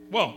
Whoa.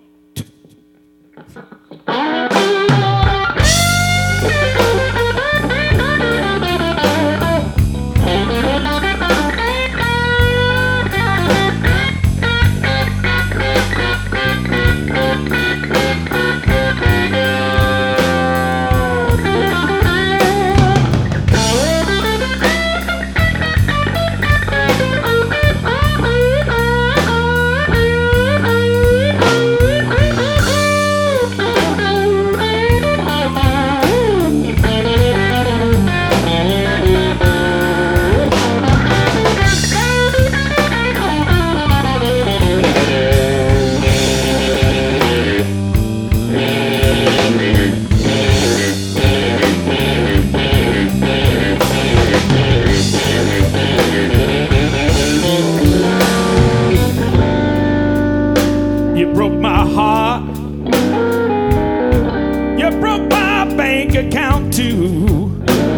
You broke my heart. You broke my bank account too.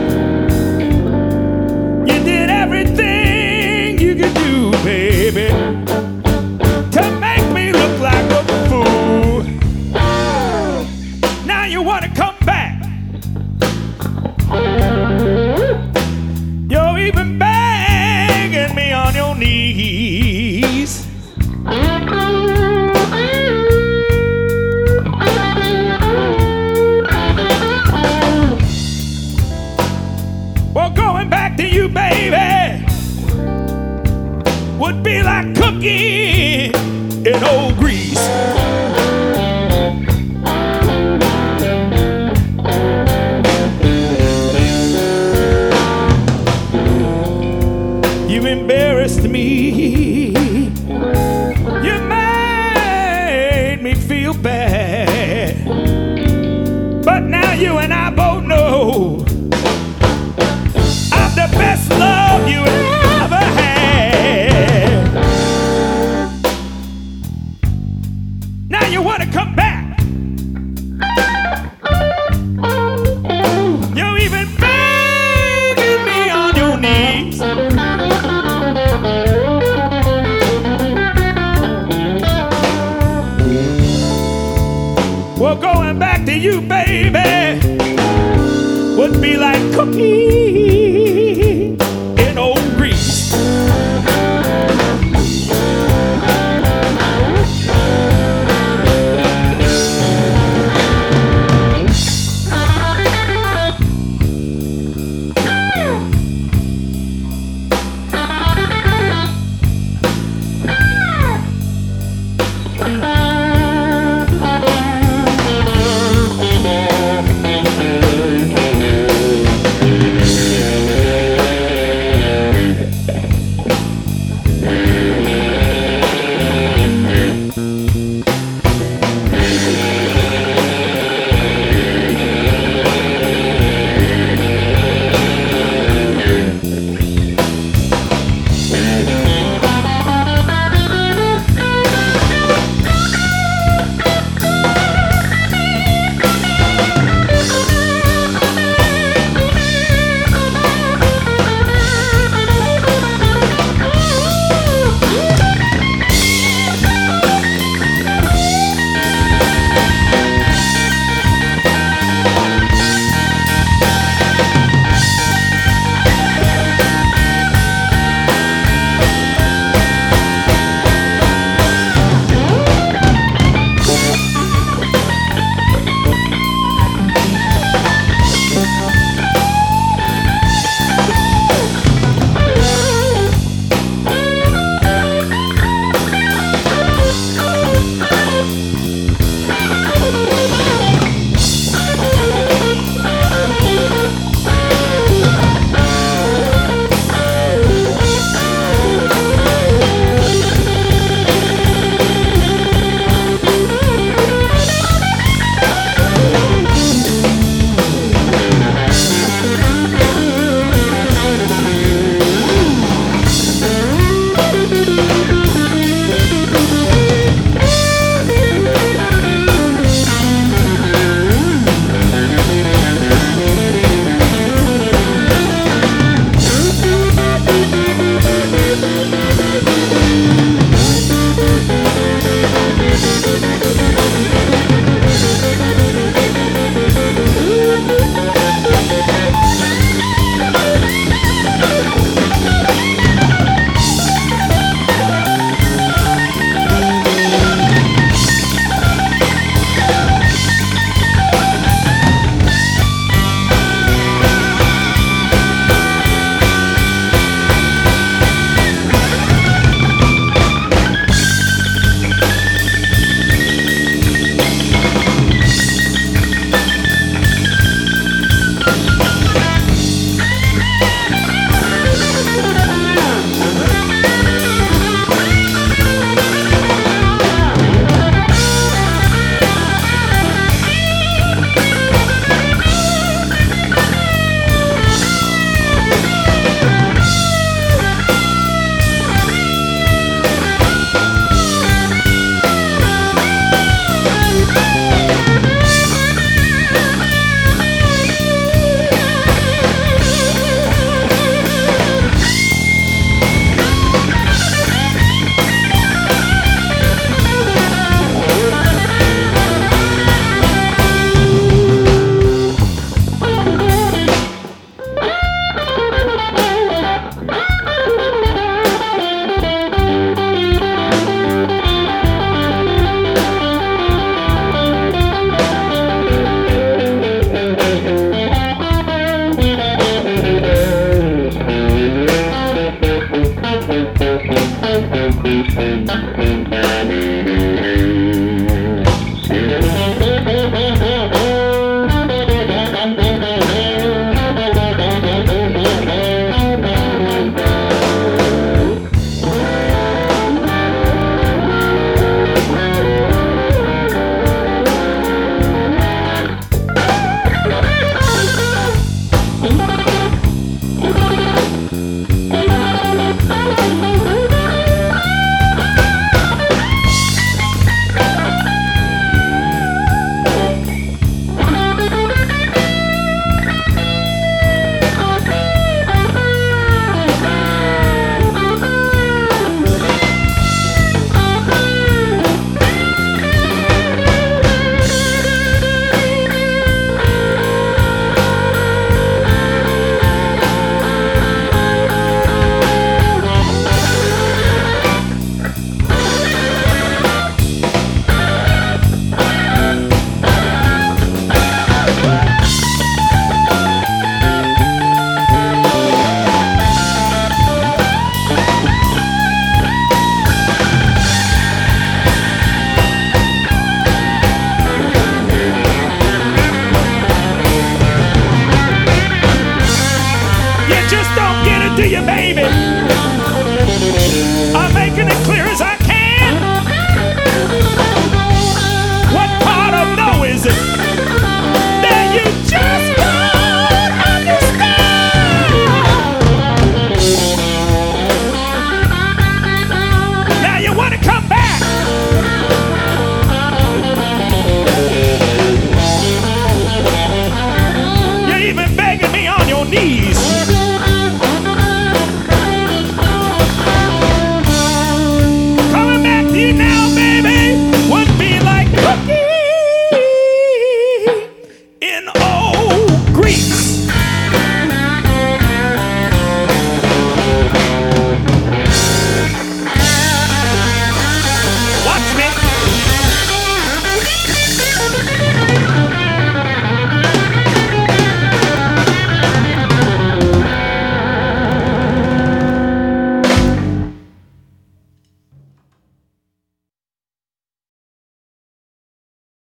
You did everything you could do, baby, to make me look like a fool. Now you wanna come back. You're even begging me on your knees. Well, going back to you, baby, would be like cooking in old grease. You embarrassed me. You made me feel bad. But now you and I both know I'm the best love you ever had. Now you want to come back. You're even begging me on your knees. Well, going back to you, baby, would be like cooking in old grease.